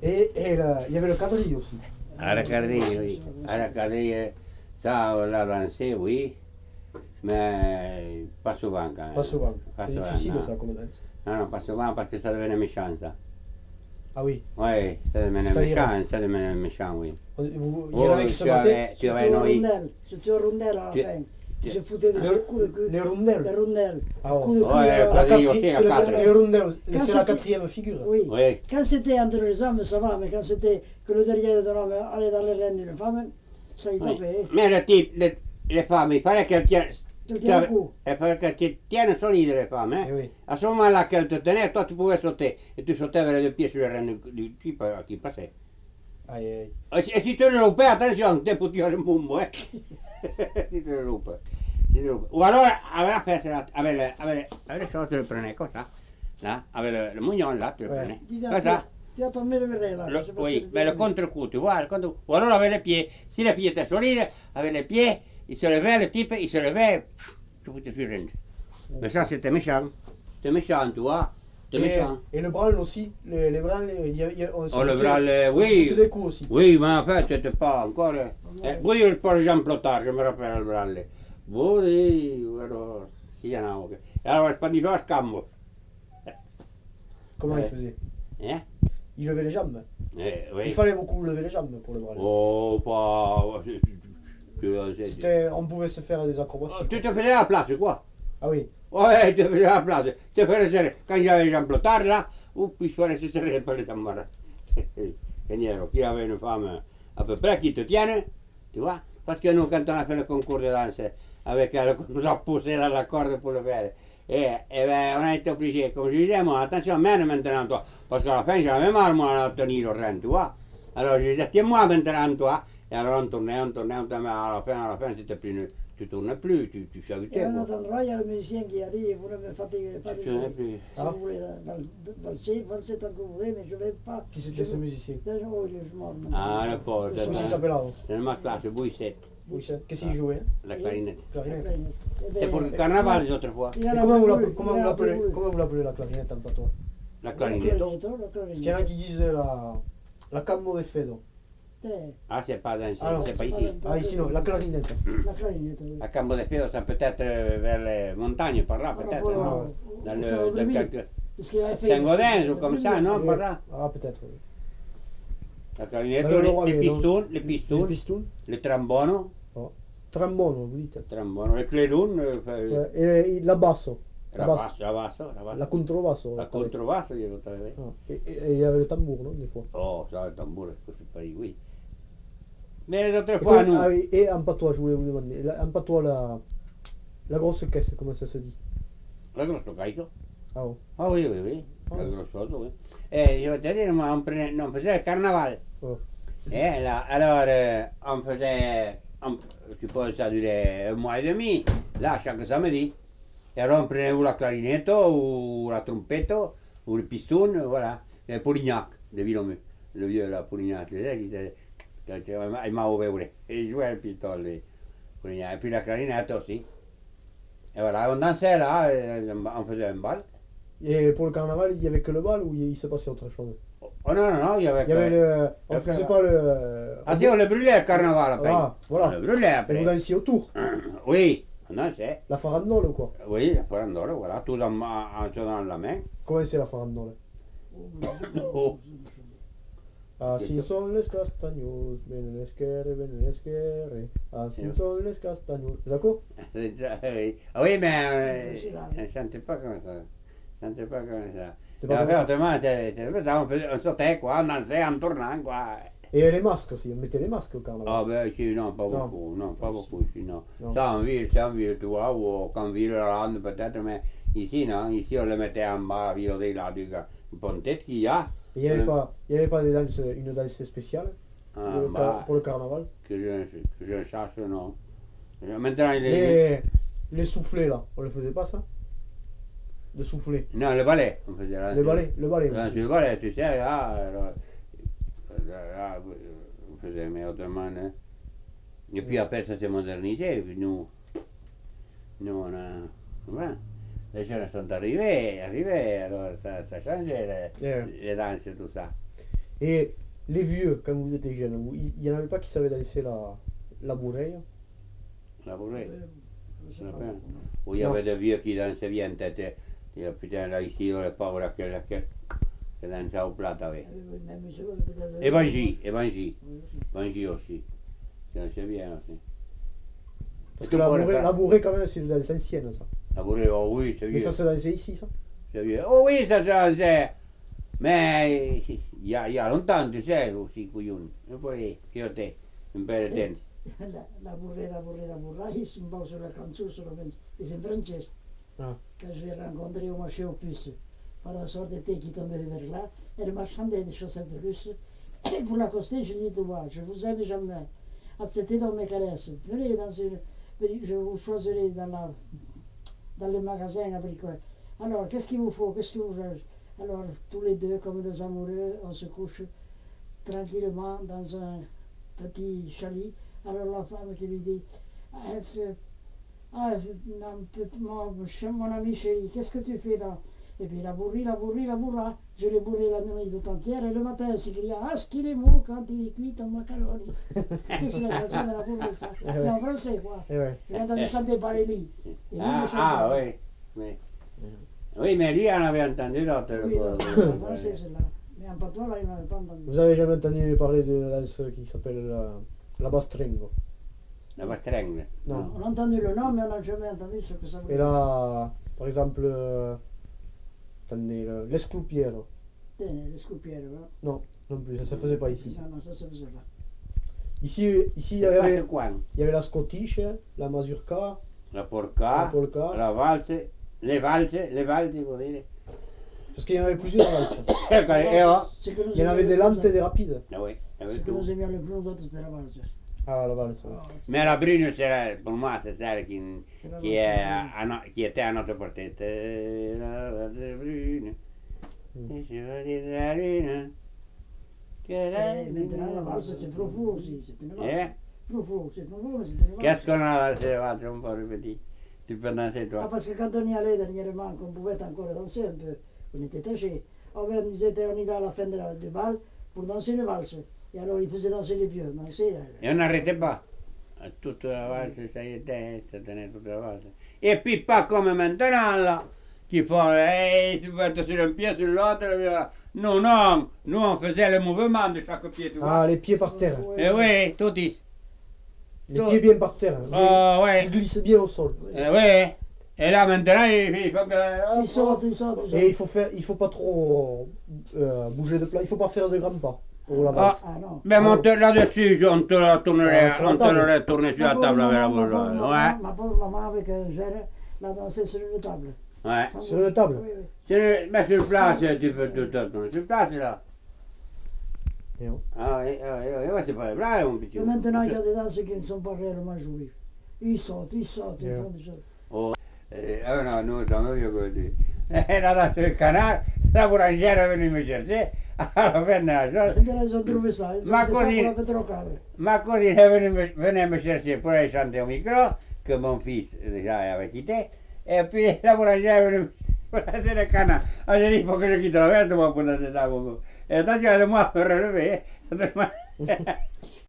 Il y avait le quadrille aussi. À la quadrille, oui. À la quadrille, ça, on l'a dansé, oui. Mais pas souvent quand même. Pas souvent. Pas C'est souvent, difficile non. ça comme danse. Non, pas souvent parce que ça devenait méchant, ça. Ah oui. Oui, ça devenait méchant, oui. Il y en avait qui se battaient. Tu avais noyé. C'était aux rondelles à la Tu- fin. Ils se foutaient de ce coup de queue. Les rondelles. Les rondelles. Ah ouais. Coup de queue. Ouais, La quadrille aussi, quatrième, à c'est quatre. les rondelles. Quand C'est la c'était- quatrième figure. Oui. Oui. Quand c'était entre les hommes, ça va, mais quand c'était que le derrière de l'homme allait dans les reins d'une femme, ça y Oui. tapait. Mais le type, les femmes, il fallait qu'elles tiennent. Il tient le coup. Il fallait qu'elles tiennent solides, les femmes. Hein. Eh oui. À ce moment-là qu'elles te tenaient, toi tu pouvais sauter. Et tu sautais avec les deux pieds sur les rênes du type qui passait. Aïe, aïe. Et si tu le loupais, attention, t'es pour tuer le moumou. Hein. Si tu le loupes. Si tu le loupes. Ou alors, avec les choses, tu le prenais comme ça. Là, avec le mougnon, là, tu le Ouais. prenais. Dis Comme ça. tu as tombé le verre là. je sais pas si Oui, c'était mais le lui. contre-coup, tu vois, le contre-coup. Ou alors avec les pieds. Si les pieds étaient solides, avec les pieds, il se levait, le type, il se levait, tu foutais sur une. Mais ça, c'était méchant. C'était méchant, tu vois. C'était méchant. Et le branle aussi. Les branles, on se Oh, le foutait- branle, on se oui. foutait des coups aussi. Oui, mais en fait, c'était pas encore. Oui, pour Jean Plotard, je me rappelle le branle. Oui, alors, il y en a un. Alors, c'est pas dit, je cambo. Comment Ouais. il faisait? Hein? Il levait les jambes. Oui. Il fallait beaucoup lever les jambes pour le branle. Oh, pas. On pouvait se faire des acrobaties. Tu te faisais la place, quoi. Ah oui. Ouais, tu faisais la place. Tu faisais serrer. Quand j'avais Jean Plotard, là, il fallait se serrer pour les amours. Seigneur, qui avait une femme à peu près qui te tienne, tu vois. Parce que nous, quand on a fait le concours de danse, avec elle, on nous a poussé dans la corde pour le faire. Et ben, on a été obligé, comme je disais, moi, attention, mène maintenant toi. Parce qu'à la fin, j'avais mal, moi, à tenir le rein, tu vois. Alors, je disais, tiens-moi maintenant toi. Et alors, on tournait, mais à la fin, tu tournes plus, tu Et chahutais. à un autre endroit, il y a le musicien qui a dit, vous ne me fatiguez pas de Tu ne jouer. plus. Si vous voulez valser tant que vous voulez, mais je ne vais pas. Qui c'était ce musicien? Oh, il est mort maintenant. Ah, le pauvre, Le souci s'appelle Avance. c'est ma classe, Bouissette, Qu'est-ce qu'il jouait? la clarinette. Clarinette. Eh ben, C'est pour le carnaval, les autres fois. il Et en a comment vous voulu, l'appelez il en a voulu. comment vous l'appelez la clarinette en patois? La La clarinette. clarinette, la Parce clarinette. qu'il y en a qui disent la cammo de fedo. Ah, c'est pas dans Ah non, c'est pas c'est ici. pas Ah ici non, la clarinette. La clarinette, oui. À Cambo de Piedra, ça peut être vers les montagnes, par là, Par peut-être. rapport Non? au- Dans au le, Saint-Bréville. quelques Parce qu'il avait fait. Saint-Gaudens ou comme ça, non? Par là. Ah peut-être. Oui. La clarinette, Dans le Laurent, les non. pistons, les Les pistons, pistons. le trombone, Trombone, vous dites. le clédon, Et la basso. la basse, la basse, La contrebasso. la contrebasse, il y avait. Ah, et il y avait le tambour, non, des fois. Oh, ça, le tambour, c'est pas oui. Mais les autres Et, fois, nous. ah oui, et en patois, je voulais vous demander. En patois, la grosse caisse, comment ça se dit? La grosse caisse. Ah bon. Ah oui, oui, oui. La Ah. grosse chose, oui. Et je vais te dire, moi, on faisait le carnaval. Oh. Et là, alors, on faisait, je suppose ça durait un mois et demi, là, chaque samedi. Et alors, on prenait ou la clarinette, ou la trompette, ou le piston, voilà. Et Polignac, de Villomeux, le vieux, là, Polignac, il m'a ouvert, et il jouait le piston, Polignac. Et puis la clarinette aussi. Et voilà, on dansait là, on faisait un bal. Et pour le carnaval, il y avait que le bal ou il se passait autre chose? Oh non, non, non, il y avait Il y avait le. On le faisait carnaval. pas le. Ah si, on le brûlait, le carnaval, après. Ah, On voilà. le brûlait Et après. vous dansiez autour. Oui, on dansait. La farandole ou quoi? Oui, la farandole, voilà, tous en tenant la main. Comment c'est la farandole? Oh. Así son les castaños, ven en esquere, así son les castaños. D'accord? Ah oui, mais on ne chantait pas comme ça. On ne chantait pas comme ça. C'était pas comme ça. Autrement, on sautait, quoi, on dansait en tournant, quoi. Et les masques aussi, on mettait les masques au carnaval. Ah ben ici, non, pas Non. beaucoup, non, pas beaucoup ici, non. Non. Ça en ville, tu vois, ou en ville, Hollande peut-être, mais ici, non, ici on le mettait en bas, violer là, du pontet qu'il y a. Et il n'y avait pas une danse spéciale En bas, pour le carnaval? que je cherche, non. Maintenant, il est... Les soufflets là, on ne faisait pas ça? De souffler. Non, le ballet, on faisait là. Le ballet, le ballet. Dans le ballet, tu sais, là, on faisait, mais autrement, hein. Et puis après, ça s'est modernisé, et puis nous, on a... Ouais. Les jeunes sont arrivés, alors ça changeait, les danses et tout ça. Et les vieux, quand vous étiez jeunes, il y en avait pas qui savaient danser la bourreille? La bourrée. Je sais Ça pas. va. Où il y avait des vieux qui dansaient bien tête. Putain, là, ici, le pauvre, qui dansait au plat avec. Oui, même je veux peut-être. Et Banji Oui, aussi. aussi. Qui dansait bien aussi. Parce que la bourrée, quand même, c'est une danse ancienne, ça. La bourrée, oh oui, c'est Mais vieux. ça se dansait ici, ça? C'est vieux. Oh oui, ça se dansait. Mais il y a longtemps, tu sais, aussi, couillon. Un peu, qui était un peu de temps. La burra, ils sont bons sur la canzone, sur le ils sont français. Ah. Quand je l'ai rencontré au marché aux puces, par la sorte d'été qui tombait vers là, elle marchandait des chaussettes russes. Et pour l'accoster, je dis, tu vois, je vous aime jamais. Acceptez dans mes caresses. Venez dans une. Je vous choisirai dans le magasin à bricoler. Alors, qu'est-ce qu'il vous faut? Qu'est-ce que vous cherchez? Alors, tous les deux, comme des amoureux, on se couche tranquillement dans un petit chalet. Alors la femme qui lui dit, mon ami chéri, qu'est-ce que tu fais dans... Et puis la bourra, je l'ai bourré la nuit tout entière et le matin elle s'écria, ah ce qu'il est mou quand il est cuit en macaroni. C'était sur la chanson de la bourra, ça. Mais en français quoi. Je l'ai entendu chanter par Elie. Ah oui. Oui, mais lui en avait entendu d'autres. Oui, en français celle-là. Mais en patois là, il n'avait pas entendu. Vous avez jamais entendu parler d'une danse qui s'appelle la bastringo? La bastringue. Non. On a entendu le nom, mais on n'a jamais entendu ce que ça voulait Et dire. là, par exemple, attendez, l'escloupiero. Le scopiere, hein? Non, non plus, ça se faisait pas ici. Ça. Non, ça se faisait pas. Ici il y avait la scottiche, la mazurka, La la polka, polka, la valse, les valses, vous dire. parce qu'il y en avait plusieurs valses. Ce que nous Il y en avait aimions des le lentes plus- et des rapides. Ah oui, Ce avec que nous tout. aimions le plus, nous autres, c'était la valse. Ah, la valse. Ouais. Ah, Mais la brune, pour moi, c'est celle c'est la qui, valse. qui était à notre portée. La valse brune, les chevaliers de la lune. Et maintenant, la valse, c'est froufrou aussi. C'est une valse. Eh? Froufrou, c'est froufrou, mais c'est une valse. Qu'est-ce qu'on a laissé un peu petit? Tu peux danser Ah, toi? parce que quand on y allait dernièrement, qu'on pouvait encore danser un peu, on était tâchés. On disait, on y allait à la fin du bal pour danser une valse. Et alors, il faisait danser les vieux. Danser, Et on n'arrêtait pas. Toute la valse, ça y était, ça tenait toute la valse. Et puis pas comme maintenant là, qui font, tu peux être sur un pied, sur l'autre. Non, non, nous on faisait le mouvement de chaque pied, tu vois. Ah, les pieds par terre. Eh oui, tout dit. Les pieds bien par terre. Oh, Ils ouais. glissent bien au sol. Eh oui. Et là maintenant, il faut que. Ils sortent, ils sortent. Et il faut pas trop bouger de plat. Il faut pas faire de grands pas pour la valse. Ah non. Mais monte là-dessus, on te la tournerait, sur la on te table. l'aurait tourné sur la table avec la boule. Ouais. Ma pauvre maman avec un gène l'a dansé sur une table. Ouais. Sans Sur bouger. une table? Oui, oui. Mais sur place, tu peux tout tourner. Sur place là. Et on- Ah oui, c'est pas vrai, mon petit. Mais maintenant, il y a des danses qui ne sont pas réellement jouées. Ils sautent, ils Yeah. font des choses. No, nous sommes vieux così. E là sul canale, la boulangère est venue me chercher. Alla fine la chose. Maintenant, ils ont trouvé ça. Ils ont Ma fait ça così- pour la fête locale. Ma cousine est venue me chercher pour aller chanter au micro, que mon fils déjà avait quitté. Et puis la boulangère est venue pour lancer le canal. Alors j'ai dit, il faut que je quitte la verte moi pour danser ça. Et attention, moi me relever.